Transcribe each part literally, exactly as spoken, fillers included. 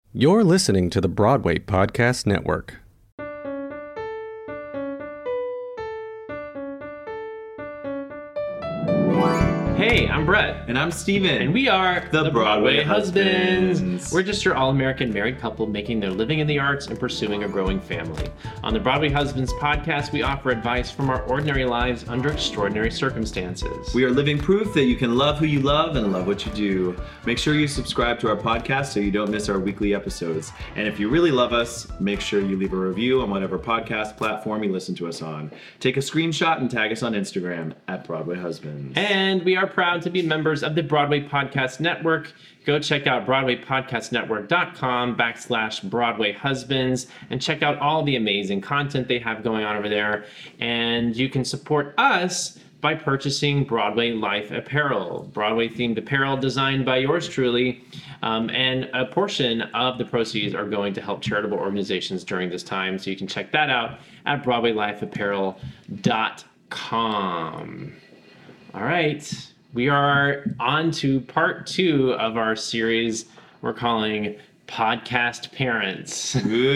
You're listening to the Broadway Podcast Network. Hey, I'm Brett. And I'm Steven. And we are the, the Broadway, Broadway Husbands. Husbands. We're just your all-American married couple making their living in the arts and pursuing a growing family. On the Broadway Husbands podcast, we offer advice from our ordinary lives under extraordinary circumstances. We are living proof that you can love who you love and love what you do. Make sure you subscribe to our podcast so you don't miss our weekly episodes. And if you really love us, make sure you leave a review on whatever podcast platform you listen to us on. Take a screenshot and tag us on Instagram at Broadway Husbands. And we are proud to be members of the Broadway Podcast Network. Go check out broadwaypodcastnetwork.com backslash Broadway Husbands and check out all the amazing content they have going on over there. And you can support us by purchasing Broadway Life apparel, Broadway-themed apparel designed by yours truly. Um, and a portion of the proceeds are going to help charitable organizations during this time. So you can check that out at broadway life apparel dot com. All right. We are on to part two of our series we're calling Podcast Parents.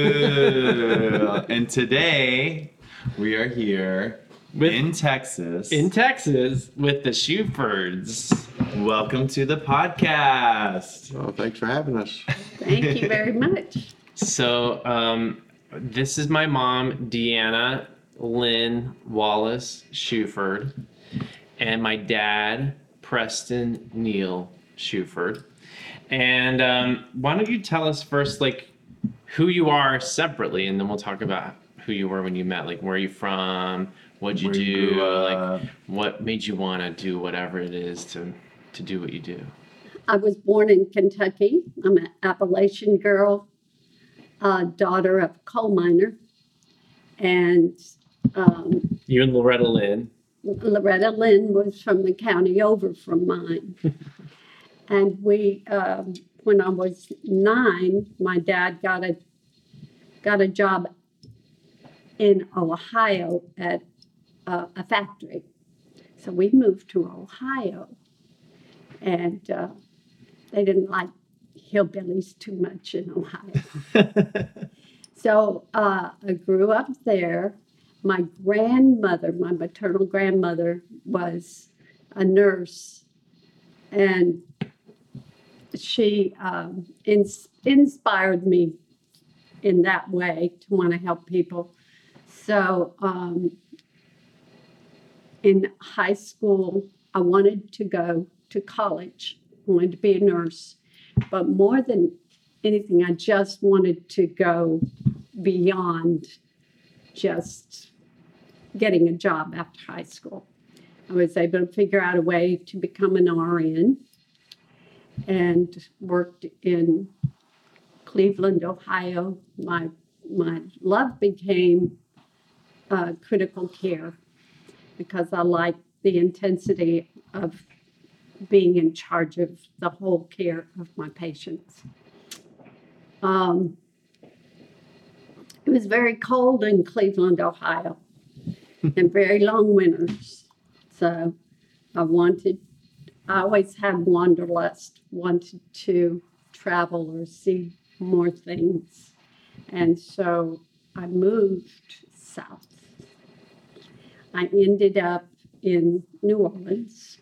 Ooh. And today we are here with, in Texas. In Texas with the Shufords. Welcome to the podcast. Well, thanks for having us. Thank you very much. So um, this is my mom, Deanna Lynn Wallace Shuford, and my dad, Preston Neil Shuford. And um, why don't you tell us first, like, who you are separately, and then we'll talk about who you were when you met. Like, where are you from? What'd you where do? You like, what made you want to do whatever it is to to do what you do? I was born in Kentucky. I'm an Appalachian girl, uh, daughter of a coal miner, and um, you and Loretta Lynn. Loretta Lynn was from the county over from mine. And we, um, when I was nine, my dad got a got a job in Ohio at uh, a factory. So we moved to Ohio. And uh, they didn't like hillbillies too much in Ohio. So uh, I grew up there. My grandmother, my maternal grandmother, was a nurse, and she um, ins- inspired me in that way to want to help people. So um, in high school, I wanted to go to college. I wanted to be a nurse, but more than anything, I just wanted to go beyond just getting a job after high school. I was able to figure out a way to become an R N and worked in Cleveland, Ohio. My my love became uh, critical care because I liked the intensity of being in charge of the whole care of my patients. Um, it was very cold in Cleveland, Ohio. And very long winters. So I wanted, I always had wanderlust, wanted to travel or see more things. And so I moved south. I ended up in New Orleans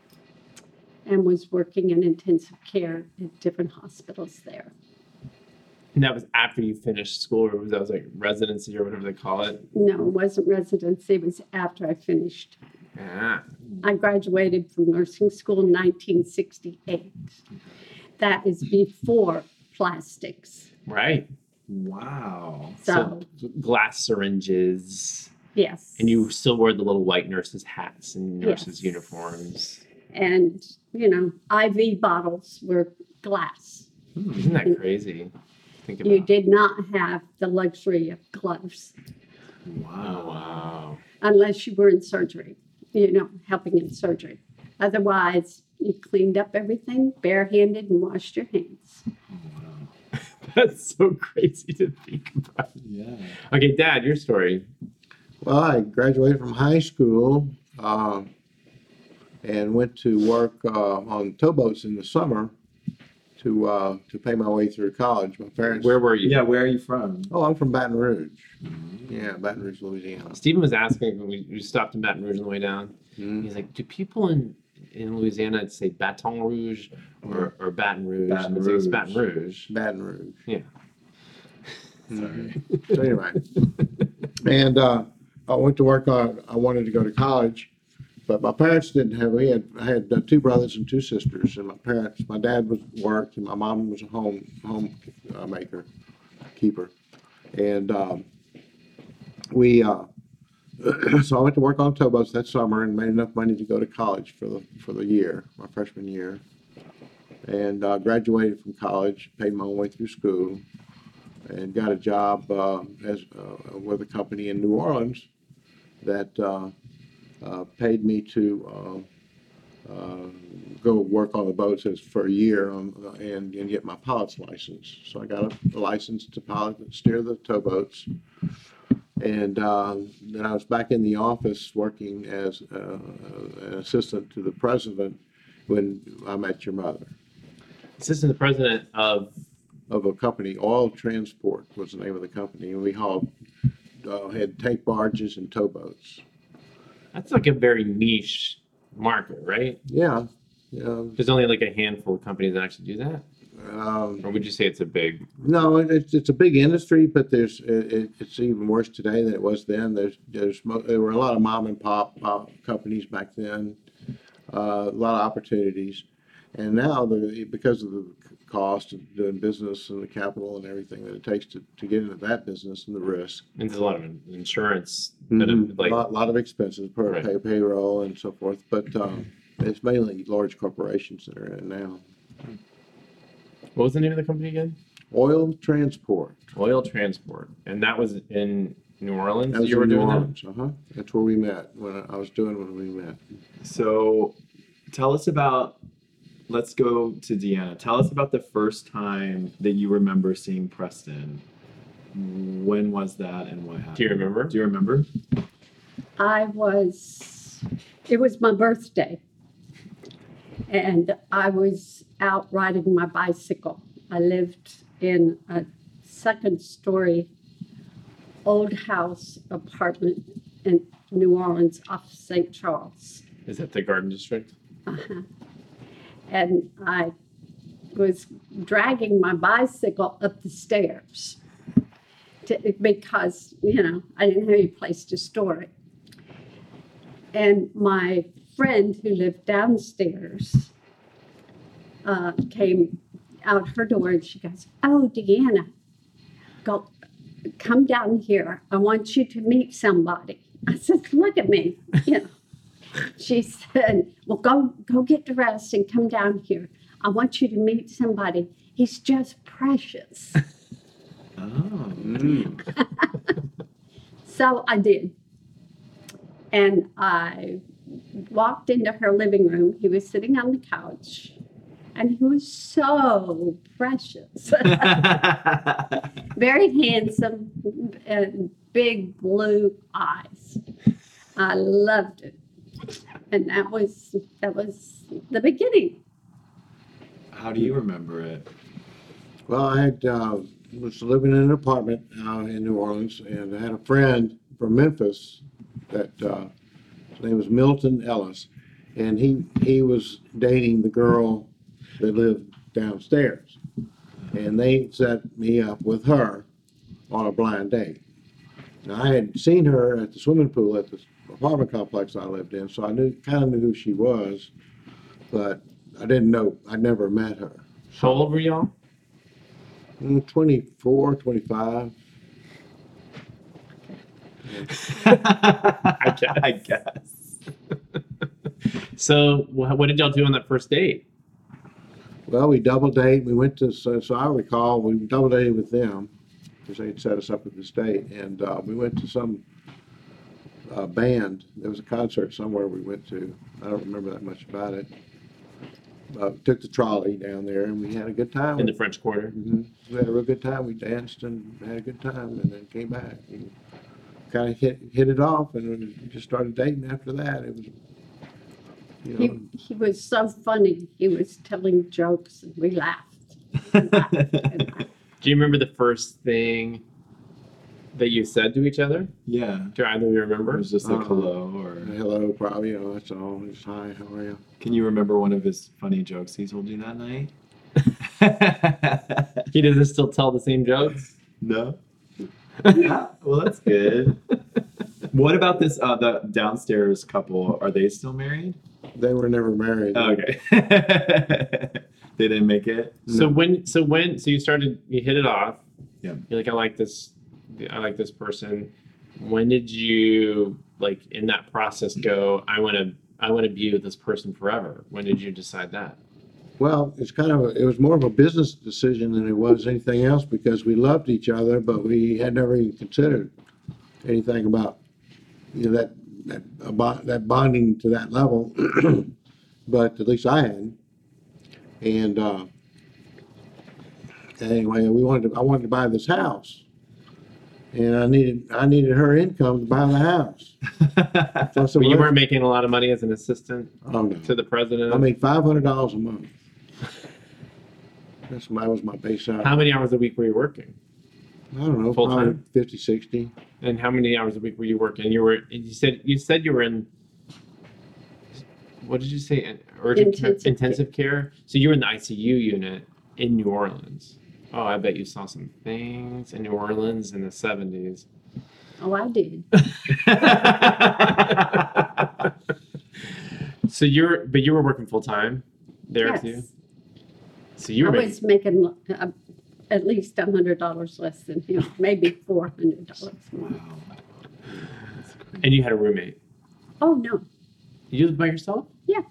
and was working in intensive care at different hospitals there. And that was after you finished school, or was that was like residency or whatever they call it? No, it wasn't residency. It was after I finished. Ah. I graduated from nursing school in nineteen sixty-eight. That is before plastics. Right. Wow. So, so glass syringes. Yes. And you still wore the little white nurses' hats and nurses' Yes. uniforms. And, you know, I V bottles were glass. Hmm, isn't that crazy? Think about. You did not have the luxury of gloves. Wow. Oh, wow. Unless you were in surgery, you know, helping in surgery. Otherwise, you cleaned up everything barehanded and washed your hands. Wow. That's so crazy to think about. Yeah. Okay, Dad, your story. Well, I graduated from high school um, and went to work uh, on towboats in the summer to uh, to pay my way through college. My parents. Where were you? Yeah, where are you from? Oh, I'm from Baton Rouge. Yeah, Baton Rouge, Louisiana. Stephen was asking when we, we stopped in Baton Rouge on the way down. Mhm. He's like, do people in in Louisiana say Baton Rouge or, or Baton Rouge? Baton And it's like, it's Baton Rouge. Rouge. Baton Rouge. Yeah. Mhm. So anyway, and uh, I went to work on. I wanted to go to college, but my parents didn't have. We had I had uh, two brothers and two sisters, and my parents. My dad was worked, and my mom was a home home uh, maker, keeper, and um, we. Uh, so I went to work on towboats that summer and made enough money to go to college for the for the year, my freshman year, and uh, graduated from college, paid my own way through school, and got a job uh, as uh, with a company in New Orleans that uh, uh, paid me to uh, uh, go work on the boats as for a year on, and and get my pilot's license. So I got a license to pilot and steer the towboats. And uh, then I was back in the office working as uh, an assistant to the president when I met your mother. Assistant to the president of Of a company, Oil Transport was the name of the company, and we hauled, uh, had tank barges and towboats. that's like a very niche market, right? Yeah, yeah. There's only like a handful of companies that actually do that. Um, Or would you say it's a big? no, it- it's it's a big industry, but there's it, it- it's even worse today than it was then. There's there's mo- there were a lot of mom and pop uh, companies back then, uh, a lot of opportunities, and now the because of the cost of doing business and the capital and everything that it takes to, to get into that business and the risk. And there's a lot of insurance that have, Mhm. like A lot, lot of expenses per Right. pay, payroll and so forth, but um, it's mainly large corporations that are in it now. what was the name of the company again? Oil Transport. Oil Transport, and that was in New Orleans. That was you were in New doing that. Orleans. Uh-huh. That's where we met, when I I was doing when we met. So tell us about, let's go to Deanna. Tell us about the first time that you remember seeing Preston. When was that and what happened? Do you remember? Do you remember? I was, it was my birthday. And I was out riding my bicycle. I lived in a second story old house apartment in New Orleans off Saint Charles. Is that the Garden District? Uh-huh. And I was dragging my bicycle up the stairs to, because, you know, I didn't have any place to store it. And my friend who lived downstairs uh, came out her door and she goes, "Oh, Deanna, go, come down here. I want you to meet somebody." I said, "Look at me," you know. She said, "Well, go go get dressed and come down here. I want you to meet somebody. He's just precious." Oh. So I did. And I walked into her living room. He was sitting on the couch, and he was so precious. Very handsome and big blue eyes. I loved it. And that was that was the beginning. How do you remember it? Well, I had, uh, was living in an apartment uh, in New Orleans, and I had a friend from Memphis that, uh, his name was Milton Ellis, and he, he was dating the girl that lived downstairs. And they set me up with her on a blind date. Now, I had seen her at the swimming pool at the apartment complex I lived in, so I knew, kind of knew who she was, but I didn't know, I'd never met her. How old were y'all? Mm, twenty-four, twenty-five. I guess. I guess. So, wha- what did y'all do on that first date? Well, we double date. We went to, so, so I recall, we double dated with them because they'd set us up at this date. And uh, we went to some uh, band. There was a concert somewhere we went to. I don't remember that much about it. Uh, took the trolley down there and we had a good time. In the French Quarter. Mhm. We had a real good time. We danced and had a good time and then came back. And kind of hit, hit it off and we just started dating after that. It was, you know. He, he was so funny. He was telling jokes and we laughed. Do you remember the first thing that you said to each other? Yeah. Do either of you It remember? was just like Uh-huh. hello, or Hello, probably, you know, that's all. Just hi, how are you? can you remember one of his funny jokes he told you that night? He doesn't still tell the same jokes? No. Yeah, well, that's good. What about this? Uh, the downstairs couple. Are they still married? They were never married. Oh, okay. They didn't make it. So when so when so you started you hit it off. Yeah. You're like, I like this I like this person. When did you like in that process go, I wanna I wanna be with this person forever? When did you decide that? Well, it's kind of, a, it was more of a business decision than it was anything else because we loved each other, but we had never even considered anything about, you know, that, that, a bond, that bonding to that level. But at least I had. And, uh, anyway, we wanted to, I wanted to buy this house. And I needed, I needed her income to buy the house. So I said, But you well, weren't making a lot of money as an assistant oh no. to the president. I made five hundred dollars a month. That's my, that was my base salary. How many hours a week were you working? I don't know, Full probably time? fifty, sixty. And how many hours a week were you working? You were and you said you said you were in what did you say? In- Urgent care, Intensive intensive care. So you were in the I C U unit in New Orleans. Oh, I bet you saw some things in New Orleans in the seventies. Oh, I did. So you're, but you were working full time there too. Yes. So you I were was making uh, at least a hundred dollars less than him, maybe four hundred dollars more. Wow. That's crazy. and you had a roommate. Oh, no, You lived by yourself?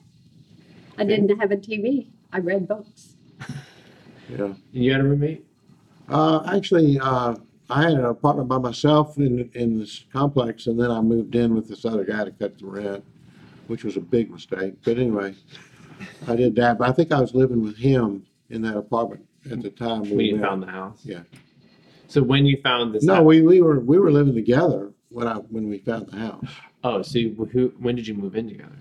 I didn't have a T V. I read books. Yeah. And you had a roommate? Uh, actually, uh, I had an apartment by myself in, in this complex, and then I moved in with this other guy to cut the rent, which was a big mistake. But anyway, I did that. But I think I was living with him in that apartment at the time. we When you met. found the house? Yeah. So when you found this No, house- we, we were we were living together when I when we found the house. Oh, so you, who? When did you move in together?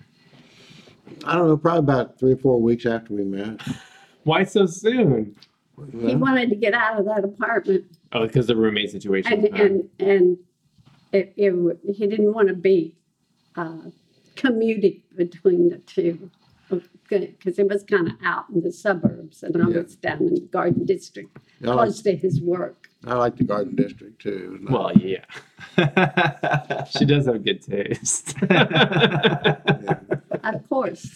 I don't know, probably about three or four weeks after we met. Why so soon? He Well, wanted to get out of that apartment, Oh, because the roommate situation. and was bad. and and it, it w- he didn't want to be uh, commuting between the two, because it was kind of out in the suburbs, and I Yeah. was down in the Garden District, I like, close to his work. I like the Garden District too. It was Well, nice. yeah, she does have good taste. Yeah. Of course,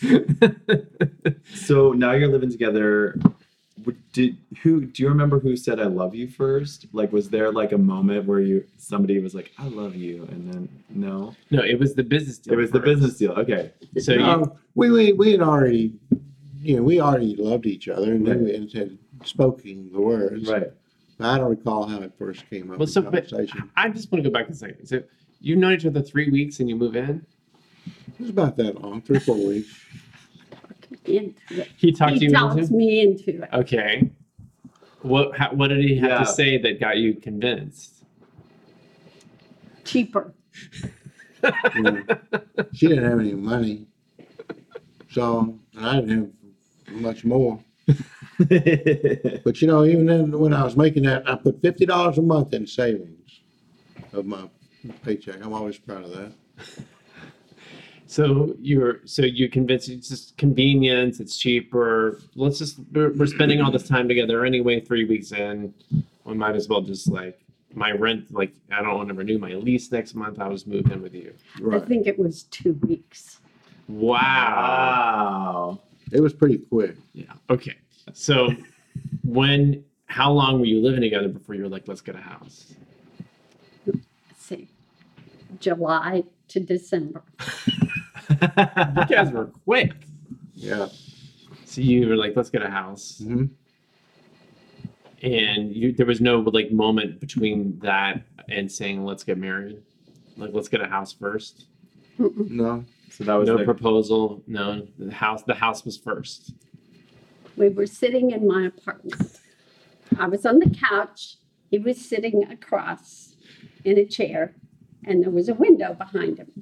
So now you're living together. W- Did who? Do you remember who said "I love you" first? Like, was there like a moment where you somebody was like "I love you" and then no? No, it was the business deal. It was the first. business deal. Okay. So you, No, we, we we had already, you know, we already loved each other and then Right. we had spoken the words. Right. I don't recall how it first came up well, in so but conversation. I just want to go back a second. So you've known each other three weeks and you move in. It was about that long, three, four weeks. into it. He talked He you talks into. me into it. Okay. What? How, what did he have Yeah. to say that got you convinced? Cheaper. You know. She didn't have any money, so and I didn't have much more. But you know, even then, when I was making that, I put fifty dollars a month in savings of my paycheck. I'm always proud of that. So you're so you convinced it's just convenience, it's cheaper. Let's just we're, we're spending all this time together anyway. Three weeks in, we might as well just like my rent. Like I don't want to renew my lease next month. I'll just move in with you. I Right. think it was two weeks. Wow. Wow. It was pretty quick. Yeah. Okay. So when? How long were you living together before you were like, let's get a house? Let's see, July to December. You guys were quick. Yeah. So you were like, let's get a house. hmm And you, there was no like moment between that and saying let's get married, like let's get a house first. Mm-mm. No. So that was No the, proposal. No, the house. The house was first. We were sitting in my apartment. I was on the couch. He was sitting across in a chair, and there was a window behind him.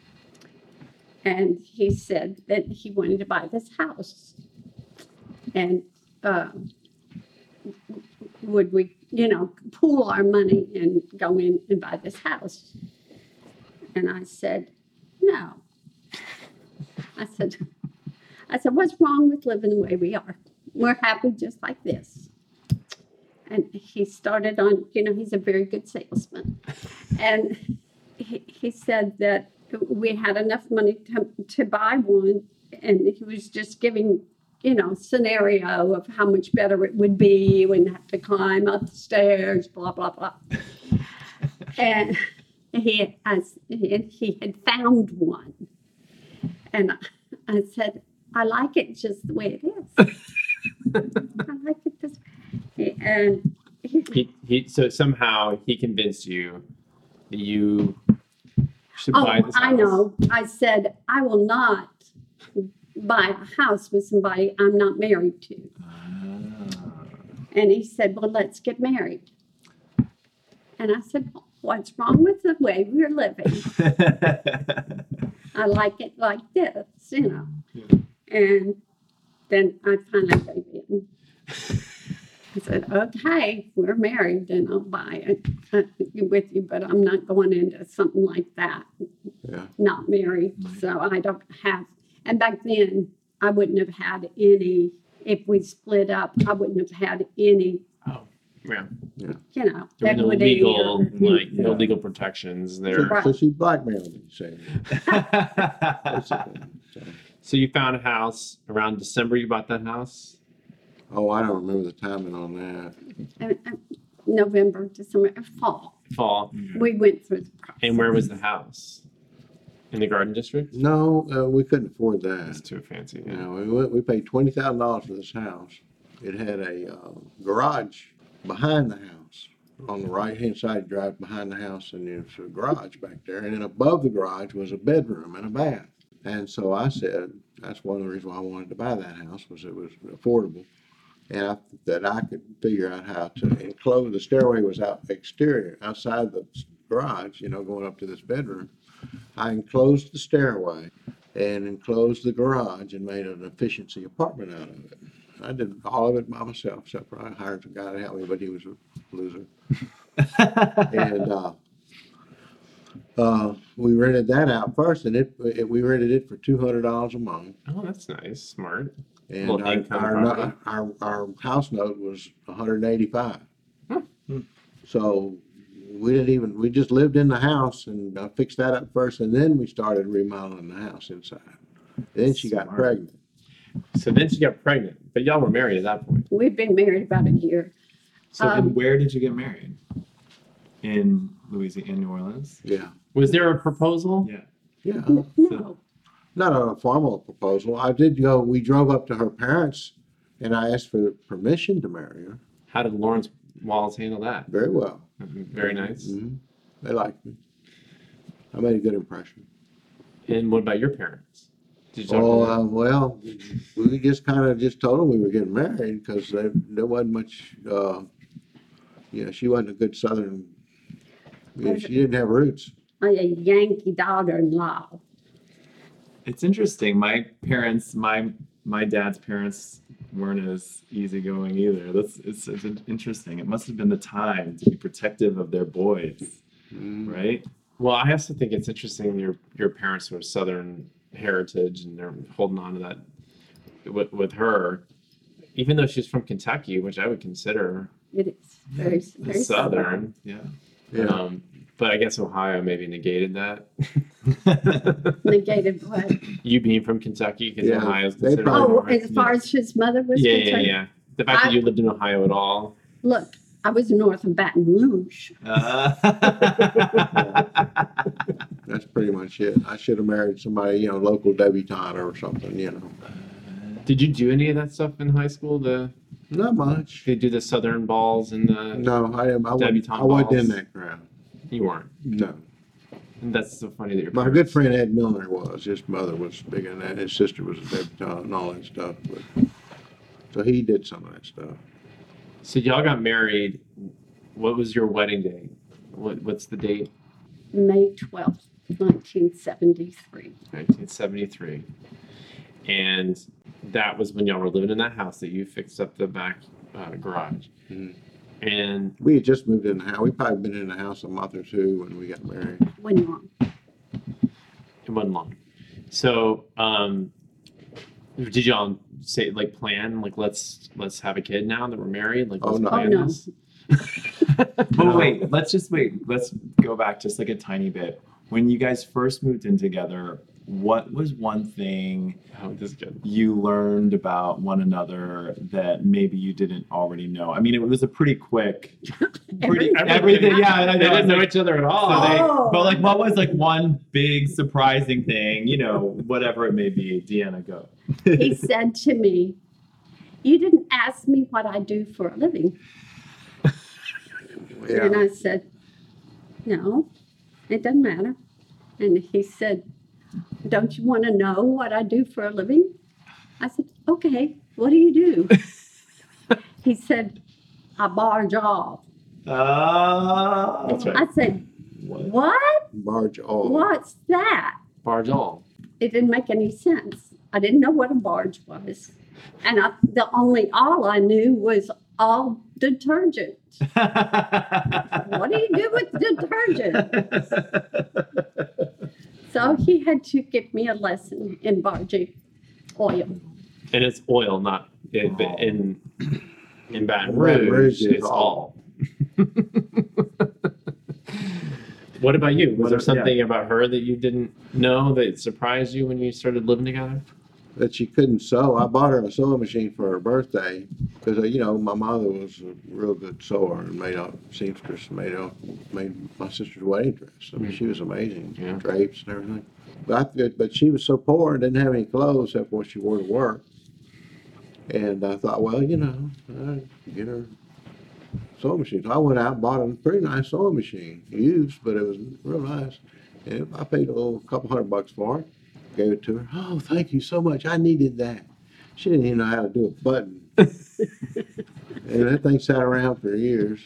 And he said that he wanted to buy this house. And um, would we, you know, pool our money and go in and buy this house? And I said, no. I said, I said, what's wrong with living the way we are? We're happy just like this. And he started on, you know, he's a very good salesman. And he, he said that we had enough money to, to buy one. And he was just giving, you know, scenario of how much better it would be. You wouldn't have to climb up the stairs, blah, blah, blah. And he, I, he had found one. And I, I said, I like it just the way it is. I like it this way. And he, He, he, so somehow he convinced you that you should oh, buy this house. I know. I said, I will not buy a house with somebody I'm not married to. And he said, well, let's get married. And I said, what's wrong with the way we're living? I like it like this, you know. And then I finally gave in. I said, okay, we're married, then I'll buy it uh, with you, but I'm not going into something like that. Yeah. Not married, so I don't have. And back then, I wouldn't have had any, if we split up, I wouldn't have had any, Oh, yeah. you know, There were no equity legal, or- like, no Yeah. legal protections So, there. Right. so she blackmailed me, saying. basically. So, So you found a house around December. You bought that house. oh, I don't remember the timing on that. uh, uh, November, December, uh, fall. Fall. We went through the process. And where was the house? In the Garden District. No, uh, we couldn't afford That's that. too fancy. You Yeah. know, we went, we paid twenty thousand dollars for this house. It had a uh, garage behind the house. On the right-hand side, you drive behind the house, and there's a garage back there. And then above the garage was a bedroom and a bath. And so I said, that's one of the reasons why I wanted to buy that house, was it was affordable. And I, that I could figure out how to enclose, the stairway was out exterior, outside the garage, you know, going up to this bedroom. I enclosed the stairway and enclosed the garage and made an efficiency apartment out of it. I did all of it by myself, except for I hired a guy to help me, but he was a loser. And, uh, uh, we rented that out first, and it, it, we rented it for two hundred dollars a month. Oh, that's nice. Smart. And Little our, income our, property. no- our, our house note was one hundred eighty-five. Hmm. So we didn't even, we just lived in the house and uh, fixed that up first, and then we started remodeling the house inside. Then she got Smart. pregnant. So then she got pregnant, but y'all were married at that point. We've been married about a year. So, Um, and where did you get married? In Louisiana, in New Orleans? Yeah, Was there a proposal? Yeah. yeah. No, Not a formal proposal. I did go, we drove up to her parents, and I asked for permission to marry her. How did Lawrence Wallace handle that? Very well. Very nice. Mhm. They liked me. I made a good impression. And what about your parents? Did you talk Oh, to them? uh, well, we just kind of just told them we were getting married because there, there wasn't much, uh, you know, she wasn't a good Southern, you know, she didn't have roots. I a Yankee daughter-in-law. It's interesting. My parents, my my dad's parents weren't as easygoing either. That's it's, it's interesting. It must have been the time to be protective of their boys, Mm. right? Well, I also think it's interesting your your parents were Southern heritage and they're holding on to that with, with her, even though she's from Kentucky, which I would consider It is very, very Southern. Yeah. Yeah. Um, but I guess Ohio maybe negated that. negated what? You being from Kentucky, because Yeah, Ohio's they considered. probably- Oh, more- as far as his mother was yeah, yeah, concerned? yeah. The fact that I- you lived in Ohio at all. Look, I was north of Baton Rouge. That's pretty much it. I should have married somebody, you know, local debutante or something, you know. Did you do any of that stuff in high school? The Not much. Did you do the Southern balls and the No, I am, I wasn't, Debutante I wasn't in balls? that crowd. you weren't. No. And that's so funny that your My parents- good friend Ed Milner was, his mother was big in that, his sister was a debutante and all that stuff, but, so he did some of that stuff. So y'all got married. What was your wedding day? What What's the date? May twelfth, nineteen seventy-three. nineteen seventy-three. And that was when y'all were living in that house that you fixed up the back uh, garage. Mhm. And We had just moved in the house. We probably been in the house a month or two when we got married. When you're on. it wasn't long. So, um, did y'all say like plan like let's let's have a kid now that we're married? Like Oh, let's no. plan Oh, no. this? But wait, let's just wait. Let's go back just like a tiny bit. When you guys first moved in together, what was one thing Oh, this is good. you learned about one another that maybe you didn't already know? I mean, it was a pretty quick, pretty Everything. everything. Yeah, I know. They didn't It's know like- each other at all. So they, Oh. but like, what was like one big surprising thing? You know, whatever it may be. Deanna, go. He said to me, "You didn't ask me what I do for a living." And Yeah. I said, "No, it doesn't matter." And he said, "Don't you want to know what I do for a living?" I said, "Okay, what do you do?" He said, "I barge off." Ah, That's right. I said, What? "What? Barge off. What's that?" Barge all. It didn't make any sense. I didn't know what a barge was. And I, the only all I knew was all detergent. What do you do with detergent? So he had to give me a lesson in barging oil. And it's oil, not in in, in Baton Baton Rouge. Rouge is It's all. What about you? Was What there are- something about her that you didn't know that surprised you when you started living together? That she couldn't sew. I bought her a sewing machine for her birthday because, you know, my mother was a real good sewer and made a seamstress, made a, made my sister's wedding dress. I mean, she was amazing, Yeah. drapes and everything. But, I, but she was so poor and didn't have any clothes except what she wore to work. And I thought, well, you know, I'd get her a sewing machine. So I went out and bought a pretty nice sewing machine, used, but it was real nice. And I paid a little couple hundred bucks for it. Gave it to her. Oh, thank you so much. I needed that. She didn't even know how to do a button. And that thing sat around for years.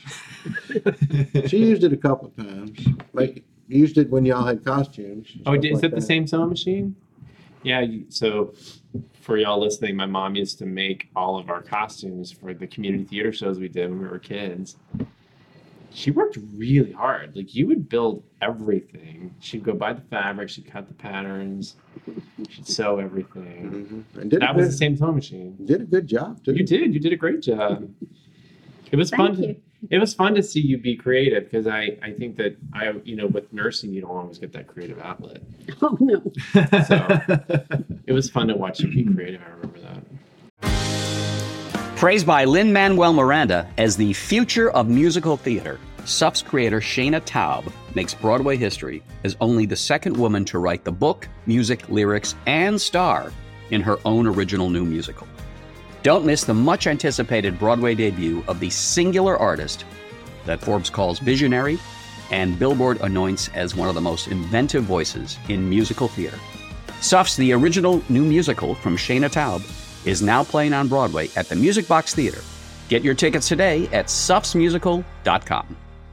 She used it a couple of times. Like used it when y'all had costumes. and Oh, stuff did- is like that the same sewing machine? Yeah. you- So, for y'all listening, my mom used to make all of our costumes for the community theater shows we did when we were kids. She worked really hard. Like you would build everything. She'd go buy the fabric. She'd cut the patterns. She'd sew everything. Mhm. And did a, That was the good, same sewing machine. did a good job too. You did. You did a great job. It was Thank fun. you. To, it was fun to see you be creative because I, I think that I you know with nursing you don't always get that creative outlet. Oh, no. It was fun to watch you be creative. I remember that. Praised by Lin-Manuel Miranda as the future of musical theater, S U F's creator Shayna Taub makes Broadway history as only the second woman to write the book, music, lyrics, and star in her own original new musical. Don't miss the much-anticipated Broadway debut of the singular artist that Forbes calls visionary and Billboard anoints as one of the most inventive voices in musical theater. S U F's The Original New Musical from Shayna Taub is now playing on Broadway at the Music Box Theater. Get your tickets today at sufs musical dot com.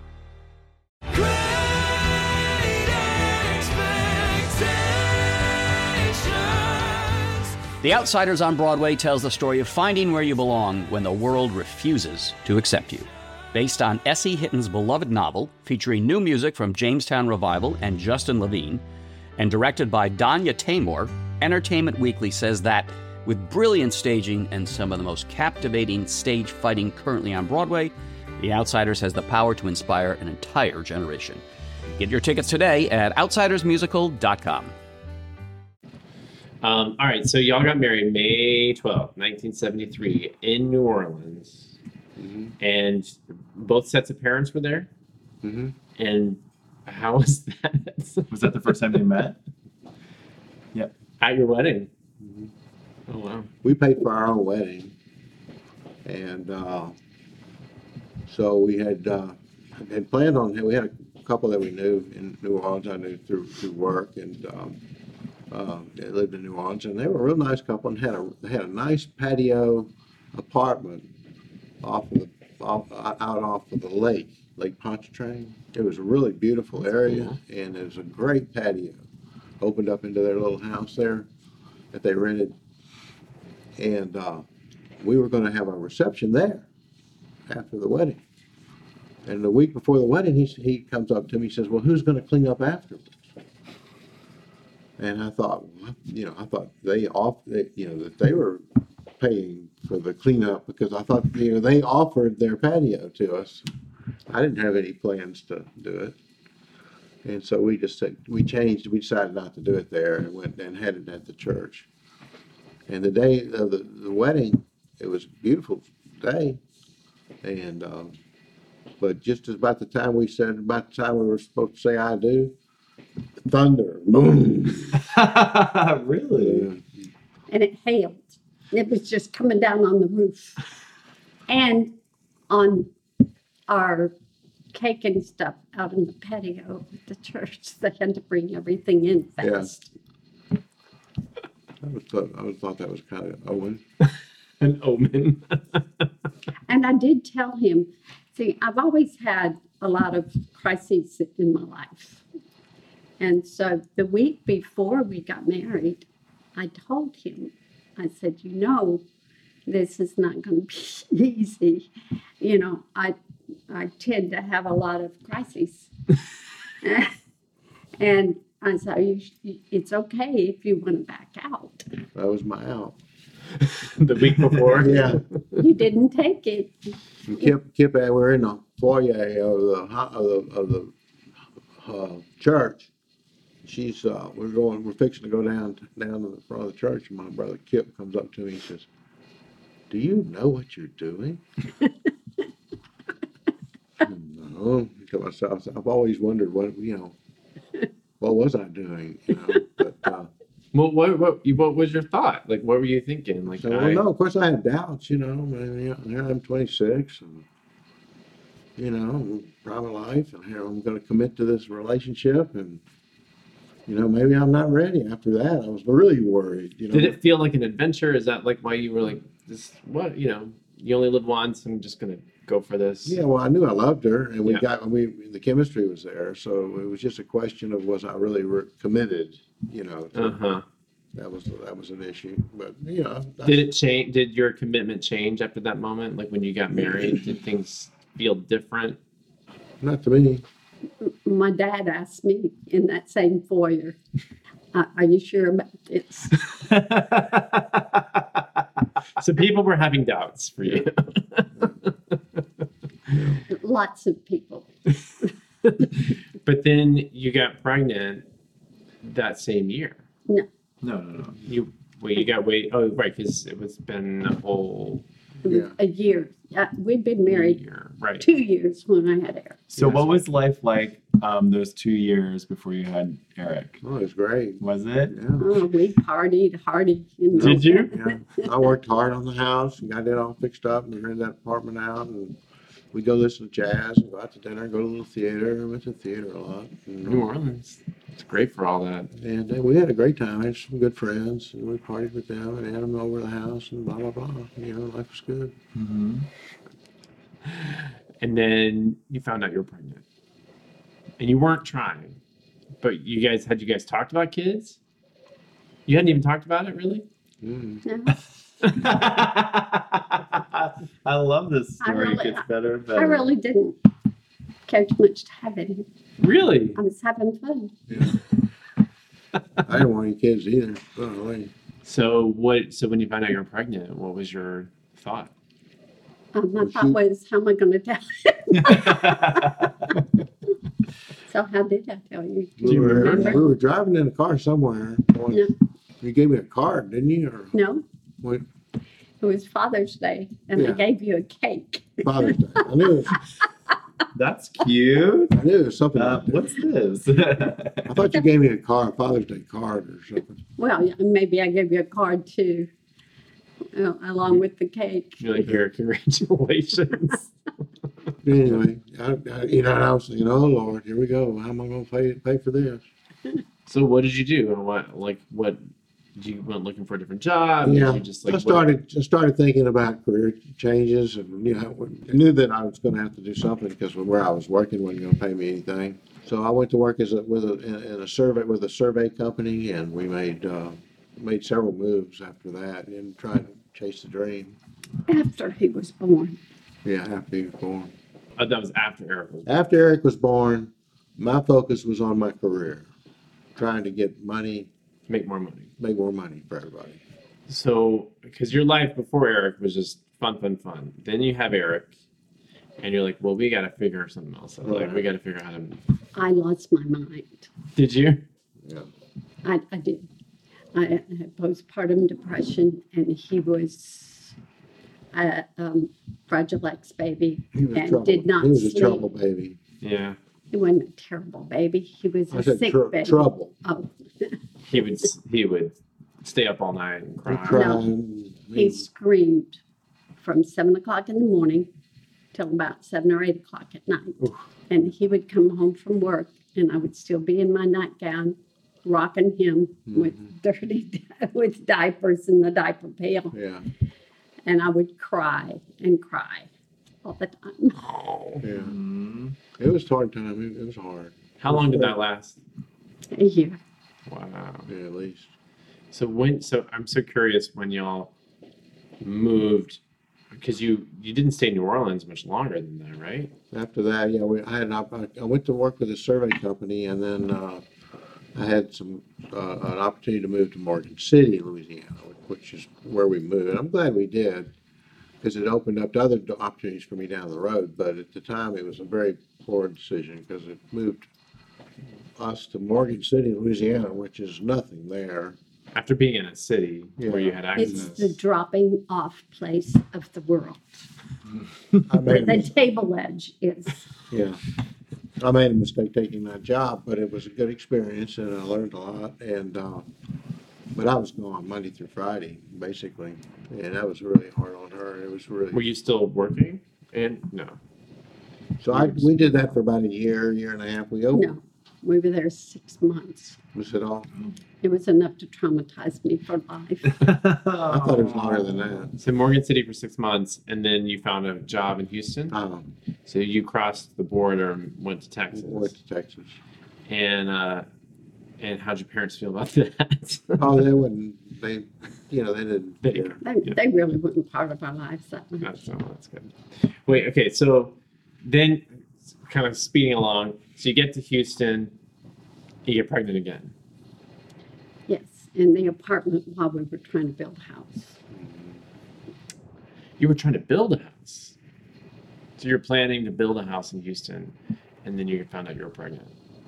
The Outsiders on Broadway tells the story of finding where you belong when the world refuses to accept you. Based on Essie Hitton's beloved novel, featuring new music from Jamestown Revival and Justin Levine, and directed by Danya Taymor, Entertainment Weekly says that with brilliant staging and some of the most captivating stage fighting currently on Broadway, The Outsiders has the power to inspire an entire generation. Get your tickets today at outsiders musical dot com. Um, all right, so y'all got married May twelfth, nineteen seventy-three in New Orleans. Mm-hmm. And both sets of parents were there? Mm-hmm. And how was that? Was that the first time they met? Yep. At your wedding? Mhm. Oh, wow. We paid for our own wedding. And uh, so we had, uh, had planned on, we had a couple that we knew in New Orleans, I knew through, through work, and um, uh, they lived in New Orleans, and they were a real nice couple and had a, they had a nice patio apartment off of the, off, out off of the lake, Lake Pontchartrain. It was a really beautiful area, and it was a great patio. Opened up into their little house there that they rented. And uh, we were going to have a reception there. after the wedding. And the week before the wedding, he, he comes up to me, he says, well, who's gonna clean up afterwards? And I thought, well, you know, I thought they off, they, you know, that they were paying for the cleanup because I thought, you know, they offered their patio to us. I didn't have any plans to do it. And so we just said, we changed, we decided not to do it there and went and had it at the church. And the day of the, the wedding, it was a beautiful day. And, um, but just as about the time we said, about the time we were supposed to say I do, thunder, boom. Really? And it hailed. It was just coming down on the roof. And on our cake and stuff out in the patio at the church, they had to bring everything in fast. I was thought, I was thought that was kind of Owen. An omen. And I did tell him, see, I've always had a lot of crises in my life. And so the week before we got married, I told him, I said, you know, this is not going to be easy. You know, I I tend to have a lot of crises. And I said, you, it's okay if you want to back out. That was my out. The week before? Yeah. You didn't take it. And Kip, Kip, and we're in the foyer of the ho- of the, of the uh, church. She's uh, we're going, we're fixing to go down down to the front of the church, and my brother Kip comes up to me and says, "Do you know what you're doing?" No, to myself, I've always wondered what you know, what was I doing, you know? But uh, Well, what, what, what was your thought? Like, what were you thinking? Like, so, well, I, no, of course I had doubts, you know. And, you know, I'm twenty-six, and you know, prime of life, and here I'm going to commit to this relationship, and you know, maybe I'm not ready. After that, I was really worried. You know, did it feel like an adventure? Is that like why you were like, this, what, you know, you only live once, I'm just going to go for this? Yeah, well, I knew I loved her, and we Yeah. got we the chemistry was there, so it was just a question of was I really re- committed, you know. To, Uh-huh. That was that was an issue, but you know. I- Did it change? Did your commitment change after that moment? Like when you got married, did things feel different? Not to me. My dad asked me in that same foyer, "Are are you sure about this?" So people were having doubts for you. Lots of people. But then you got pregnant that same year. No, No, no, no. You well, you got wait. Oh, right, because it was been a whole it was Yeah. a year. Uh, we'd been married year, right? two years when I had Eric. So, Yes. what was life like um, those two years before you had Eric? Oh, it was great. Was it? Yeah. Oh, we partied hardy. You know. Did you? Yeah. I worked hard on the house and got it all fixed up and rented that apartment out, and we'd go listen to jazz and go out to dinner and go to a little theater. We went to the theater a lot. And, New Orleans. It's great for all that. And uh, we had a great time. I had some good friends, and we partied with them and had them over the house and blah, blah, blah. You know, life was good. Mm-hmm. And then you found out you were pregnant, and you weren't trying, but you guys had you guys talked about kids? You hadn't even talked about it, really? Mm. No, I love this I story. really- it gets better and I better. really didn't care too much to have it. Really? I was having fun. I didn't want any kids either. Oh, wait. So what? So when you found out you were pregnant, what was your thought? Um, my Was thought she- was, how am I going to tell? So how did I tell you? Do We you were, remember? we were driving in a car somewhere. Going, No. You gave me a card, didn't you? Or No, what, it was Father's Day, and I Yeah. gave you a cake. Father's Day. I knew it was, That's cute. I knew it was something Uh, like that. what's this? I thought you gave me a card, Father's Day card or something. Well, yeah, maybe I gave you a card too, uh, along with the cake. You're like, here, congratulations. Anyway, I, I, you know, I was thinking, oh Lord, here we go. How am I going to pay pay for this? So what did you do? And what, like, what? Did you went looking for a different job? Did Yeah, you just like I what- started just started thinking about career changes, and you know, I knew that I was going to have to do something because where I was working wasn't going to pay me anything. So I went to work as a with a in, in a survey with a survey company, and we made uh, made several moves after that, and trying to chase the dream. After he was born. Yeah, after he was born. Oh, that was after Eric was. After Eric was born, my focus was on my career, trying to get money, Make more money. make more money for everybody. So, because your life before Eric was just fun, fun, fun. Then you have Eric, and you're like, well, we got to figure something else out. Like, we got to figure out how to. I lost my mind. Did you? Yeah. I, I did. I had postpartum depression, and he was a um, Fragile X baby He was and trouble. did not He was sleep. a trouble baby. Yeah. He wasn't a terrible baby. He was I a said sick tr- baby. trouble. Oh, He would. He would stay up all night and He cry. cried. he screamed from seven o'clock in the morning till about seven or eight o'clock at night. Oof. And he would come home from work, and I would still be in my nightgown, rocking him Mm-hmm. with dirty, with diapers and the diaper pail, Yeah, and I would cry and cry all the time. Oh. yeah. Mm-hmm. It was hard time. It, it was hard. How long did that last? A year. Wow. Yeah, at least. So when? So I'm so curious when y'all moved, because you you didn't stay in New Orleans much longer than that, right? After that, yeah, we, I had an op- I went to work with a survey company, and then uh, I had some uh, an opportunity to move to Morgan City, Louisiana, which is where we moved. And I'm glad we did, because it opened up to other do- opportunities for me down the road. But at the time, it was a very poor decision because it moved us to Morgan City, Louisiana, which is nothing there. After being in a city where you had It's access. the dropping off place of the world. I Where made, the a- table edge is. yeah, I made a mistake taking that job, but it was a good experience, and I learned a lot. And uh, but I was gone Monday through Friday, basically, and that was really hard on her. It was really Were you still working? And no. so. I we did that for about a year, year and a half. We opened. No, we were there six months. Was it all? It was enough to traumatize me for life. I thought it was longer than that. So Morgan City for six months, and then you found a job in Houston. Um, So you crossed the border and went to Texas. went to Texas. And uh, and how'd your parents feel about that? Oh, they wouldn't. They, you know, they didn't. They care. They, Yeah. they really weren't part of our lives that much. That's, oh, that's good. Wait, okay, so then kind of speeding along, so you get to Houston, you get pregnant again. Yes, in the apartment while we were trying to build a house. You were trying to build a house. So you're planning to build a house in Houston, and then you found out you were pregnant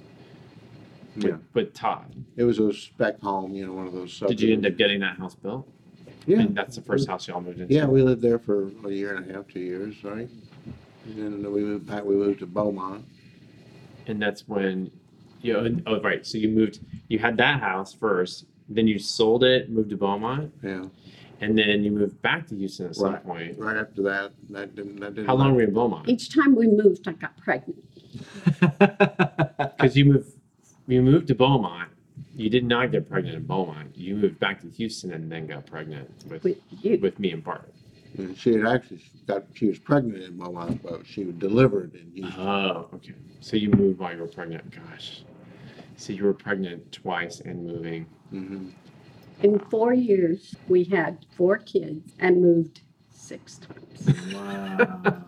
with, Yeah, with Todd. it was a spec home. You know, one of those. Did you end up subdivisions. getting that house built? Yeah. And that's the first house y'all moved into? Yeah, we lived there for a year and a half, two years, right? And then we moved back. We moved to Beaumont. And that's when, you know, oh, right, so you moved, you had that house first, then you sold it, moved to Beaumont, Yeah, and then you moved back to Houston at some Right. point. right after that, that didn't. That didn't. How long were you in Beaumont? Each time we moved, I got pregnant. Because you moved, you moved to Beaumont. You did not get pregnant in Beaumont. You moved back to Houston and then got pregnant with With you. with me and Bart. And she had actually got. She was pregnant in Beaumont, but she was delivered in Houston. Oh, okay. So you moved while you were pregnant. Gosh. So you were pregnant twice and moving. hmm In four years, we had four kids and moved six times. Wow.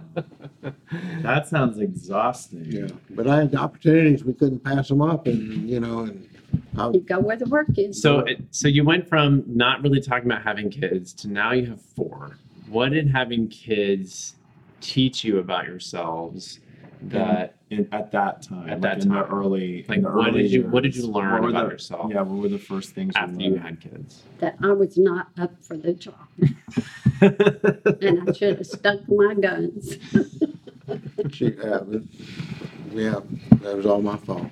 That sounds exhausting. Yeah, but I had opportunities. We couldn't pass them up, and you know, and I, You go where the work is. So, it, so you went from not really talking about having kids to now you have four. What did having kids teach you about yourselves? That In, at that time, At like that in time. the early, Like, in the what early did you- what did years. you learn What were about the- yourself Yeah, what were the first things after you you learned? had kids? that I was not up for the job. And I should have stuck to my guns. she, yeah, but- yeah, that was all my fault.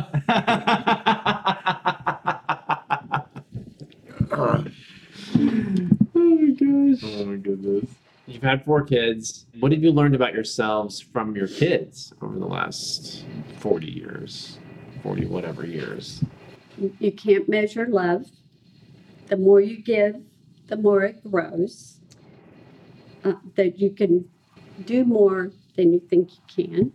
Uh, Oh my gosh. Oh my goodness. You've had four kids. What have you learned about yourselves from your kids over the last forty years, forty whatever years? You can't measure love. The more you give, the more it grows. Uh, that you can do more than you think you can.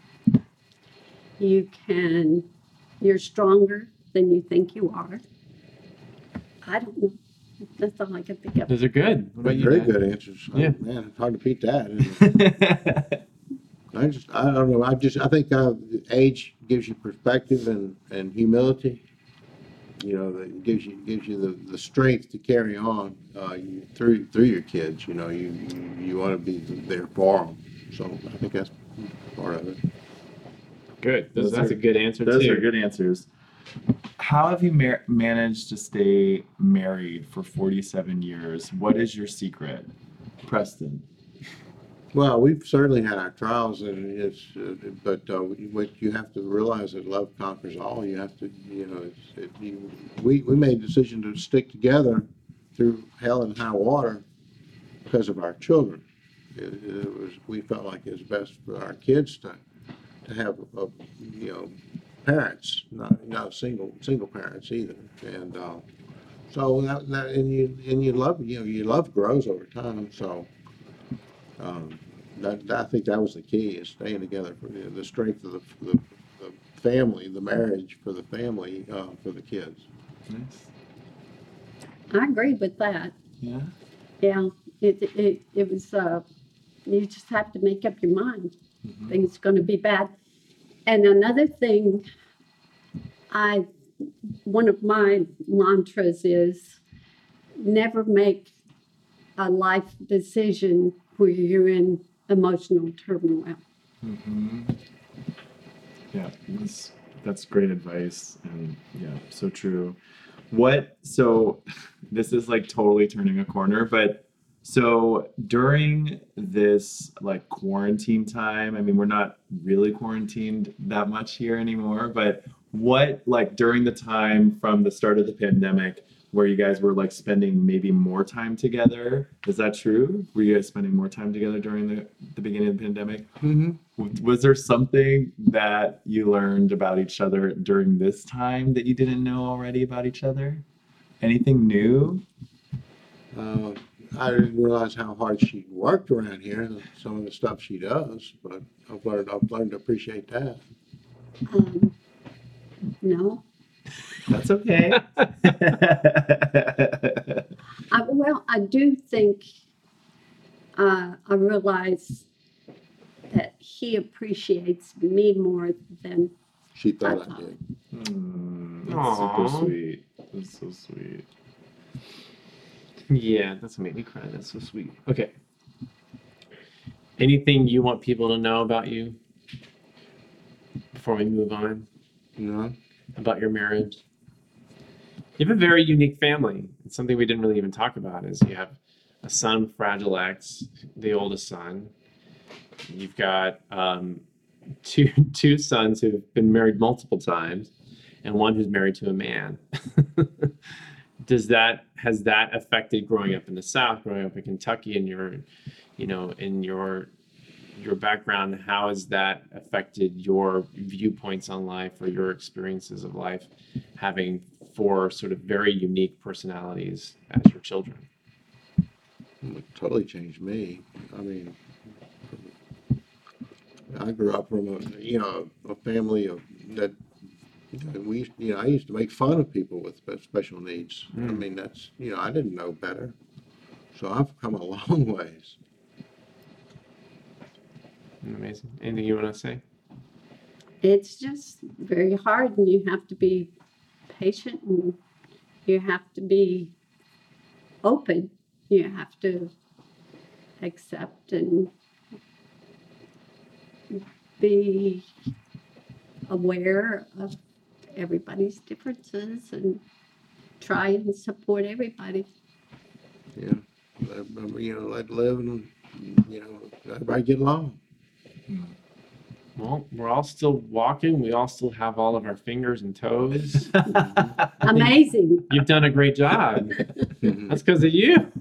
You can, you're stronger than you think you are. I don't know. That's all I can think of. Those are good. What about you, Very Dad? good answers. Yeah. Oh, man, it's hard to beat that. Isn't it? I just, I don't know. I just, I think uh, age gives you perspective and, and humility. You know, that gives you gives you the, the strength to carry on uh, you, through through your kids. You know, you you, you want to be there for them. So I think that's part of it. Good. Those, Those that's are- a good answer Those too. are good answers. How have you mar- managed to stay married for forty-seven years? What is your secret, Preston? Well, we've certainly had our trials, and it's, uh, but uh, what you have to realize that love conquers all. You have to, you know, it's, it, you, we we made a decision to stick together through hell and high water because of our children. It, it was we felt like it was best for our kids to to have, a, you know, parents, not not single single parents either, and uh, so that, that and you and you love you know your love grows over time. So. Um, that, that- I think that was the key, is staying together for the, the strength of the, the, the family, the marriage for the family, uh, for the kids. Nice. I agree with that. Yeah. Yeah, it, it, it was, uh, you just have to make up your mind. Mhm. Things going to be bad. And another thing, I, one of my mantras is never make a life decision where you're in emotional turmoil. Mm-hmm. Yeah, that's that's great advice, and yeah, so true. What? So, this is like totally turning a corner, but so during this like quarantine time, I mean, we're not really quarantined that much here anymore, but what, like during the time from the start of the pandemic, where you guys were like spending maybe more time together. Is that true? Were you guys spending more time together during the, the beginning of the pandemic? Mm-hmm. W- Was there something that you learned about each other during this time that you didn't know already about each other? Anything new? Uh, I didn't realize how hard she worked around here, some of the stuff she does, but I've learned, I've learned to appreciate that. Um, no, That's okay. I, well, I do think uh, I realize that he appreciates me more than She thought I did. Hmm, that's Aw. super sweet. That's so sweet. Yeah, that's what made me cry. That's so sweet. Okay. Anything you want people to know about you before we move on You know? about your marriage? You have a very unique family. It's something we didn't really even talk about is you have a son, Fragile X, the oldest son. You've got um, two two sons who've been married multiple times and one who's married to a man. Does that has that affected growing up in the South, growing up in Kentucky, and your, you know, in your your background? How has that affected your viewpoints on life or your experiences of life, having four sort of very unique personalities as your children? It totally changed me. I mean, I grew up from a, you know, a family of that, you know, we, you know, I used to make fun of people with spe- special needs. I Mm. mean, that's, you know, I didn't know better. So I've come a long ways. Amazing. Anything you want to say? it's just very hard, and you have to be patient, and you have to be open. You have to accept and be aware of everybody's differences and try and support everybody. Yeah. Let, you know, let live and, you know, everybody get along. Well, we're all still walking. We all still have all of our fingers and toes. Amazing. You've done a great job. That's because of you.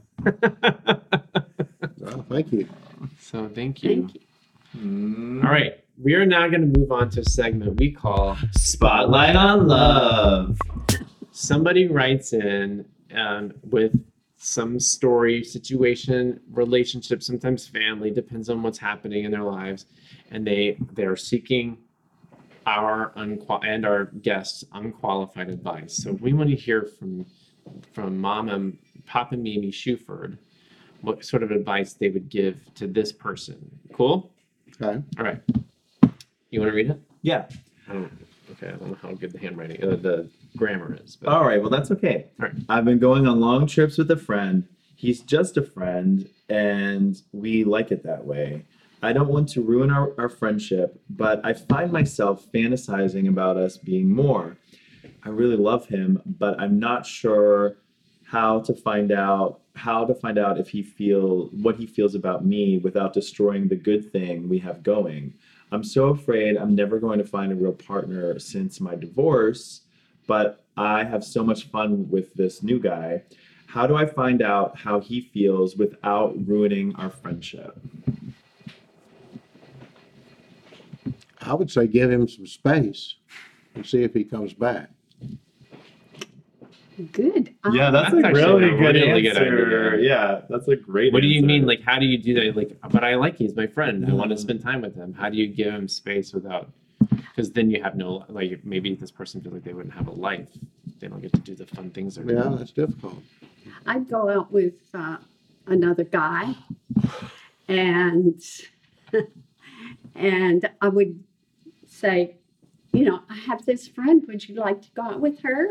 Well, thank you. So thank you. Thank you. Mm. All right. We are now going to move on to a segment we call Spotlight on Love. somebody writes in um, with some story, situation, relationship, sometimes family, depends on what's happening in their lives, and they they're seeking our unqual and our guests unqualified advice. So we want to hear from from Mom and Pop and Mimi Shuford, what sort of advice they would give to this person. Cool? Okay. All right. You want to read it? Yeah. I don't, okay, I don't know how good the handwriting, uh, the grammar is. But... All right, well, that's okay. All right. I've been going on long trips with a friend. He's just a friend, and we like it that way. I don't want to ruin our, our friendship, but I find myself fantasizing about us being more. I really love him, but I'm not sure how to find out how to find out if he feel what he feels about me without destroying the good thing we have going. I'm so afraid I'm never going to find a real partner since my divorce, but I have so much fun with this new guy. How do I find out how he feels without ruining our friendship? I would say give him some space and see if he comes back. Good. Yeah, that's, That's a actually really a good really good answer. idea. Yeah, that's a great What do you answer. mean? Like, how do you do that? Like, but I like he's my friend. I want to spend time with him. How do you give him space without? Because then you have no, like, maybe this person feels like they wouldn't have a life. They don't get to do the fun things they're Yeah, doing. that's difficult. I'd go out with uh, another guy, and and I would say, you know, I have this friend. Would you like to go out with her?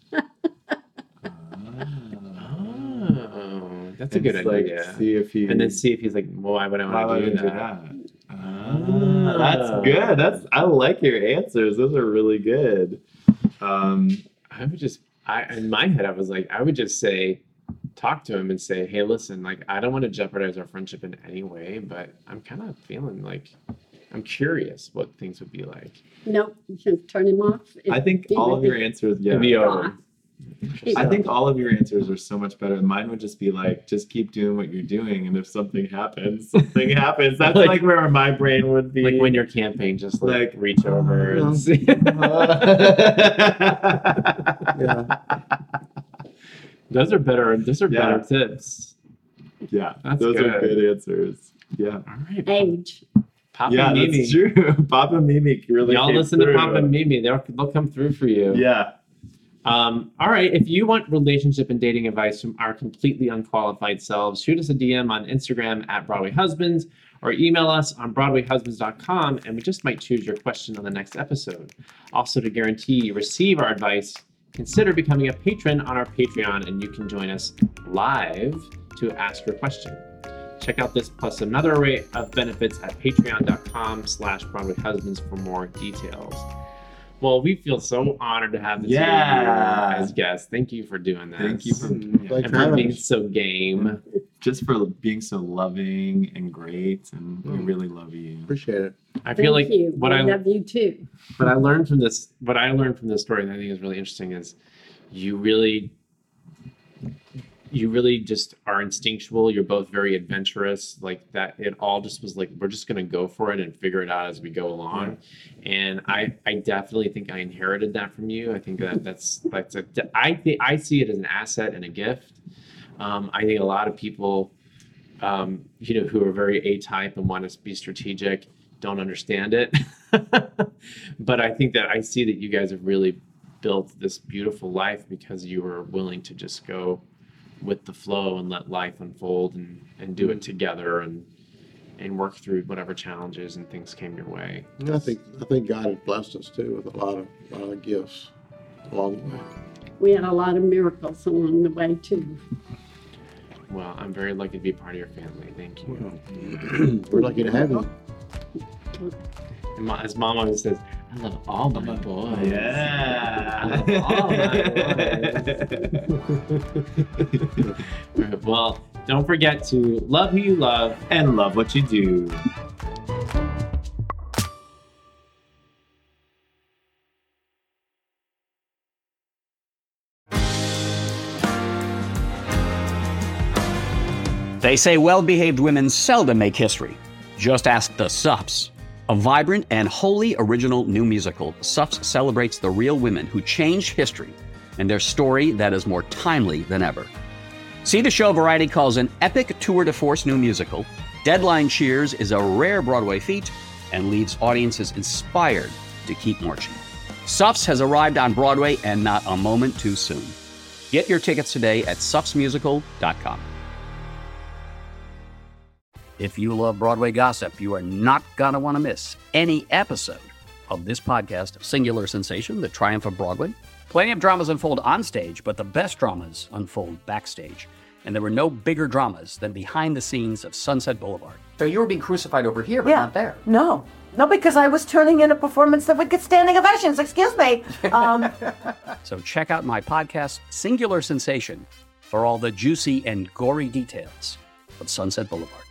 Oh, that's a And good it's like, idea. see if he And then see if he's like, well, why would I why want would to I do do that? that? Ah, that's good. That's I like your answers. Those are really good. Um, I would just, I in my head, I was like, I would just say, talk to him and say, hey, listen, like, I don't want to jeopardize our friendship in any way, but I'm kind of feeling like, I'm curious what things would be like. No, you can turn him off. I think He all would of your be answers, yeah. It'd be gone. over. He I would. think all of your answers are so much better. Mine would just be like, just keep doing what you're doing, and if something happens, something happens. That's Like- like, where my brain would be. Like when you're camping, just like, Like, reach over uh, and see. Yeah. Those are better. Those are Yeah. better tips. yeah, That's those are good. good answers. Yeah, All right. Age. Papa yeah, Mimi. that's true. Papa Mimi really. Y'all came listen through. to Papa and Mimi. They'll, they'll come through for you. Yeah. Um, all right. If you want relationship and dating advice from our completely unqualified selves, shoot us a D M on Instagram at Broadway Husbands or email us on broadway husbands dot com, and we just might choose your question on the next episode. Also, to guarantee you receive our advice, consider becoming a patron on our Patreon, and you can join us live to ask your question. Check out this plus another array of benefits at patreon dot com slash Broadway Husbands for more details. Well, we feel so honored to have this Yeah. as guests. Thank you for doing this. Thank you for Thanks and for for having being us. so game. just for being so loving and great, and we really love you. Appreciate it. I feel Thank like you. what I I love you too. what I learned from this, what I learned from this story that I think is really interesting is you really, you really just are instinctual. You're both very adventurous. Like that, it all just was like, we're just going to go for it and figure it out as we go along. And I, I definitely think I inherited that from you. I think that that's, that's a, I think I see it as an asset and a gift. Um, I think a lot of people, um, you know, who are very A-type and want to be strategic don't understand it. But I think that I see that you guys have really built this beautiful life because you were willing to just go with the flow and let life unfold and, and do it together and and work through whatever challenges and things came your way. I think I think God has blessed us too with a lot of, lot of gifts along the way. We had a lot of miracles along the way too. Well, I'm very lucky to be part of your family. Thank you. We're lucky to have you. And ma- as Mom always says, I love all my boys. I Yeah. love all my boys. All right, well, don't forget to love who you love. And love what you do. They say well-behaved women seldom make history. Just ask the Sups. A vibrant and wholly original new musical, Sups celebrates the real women who changed history and their story that is more timely than ever. See the show Variety calls an epic tour de force new musical. Deadline cheers is a rare Broadway feat and leaves audiences inspired to keep marching. Sups has arrived on Broadway and not a moment too soon. Get your tickets today at suffs musical dot com. If you love Broadway gossip, you are not going to want to miss any episode of this podcast, Singular Sensation, The Triumph of Broadway. Plenty of dramas unfold on stage, but the best dramas unfold backstage. And there were no bigger dramas than behind the scenes of Sunset Boulevard. So you were being crucified over here, but yeah. not there. No. No, because I was turning in a performance that would get standing ovations. Excuse me. Um, so check out my podcast, Singular Sensation, for all the juicy and gory details of Sunset Boulevard.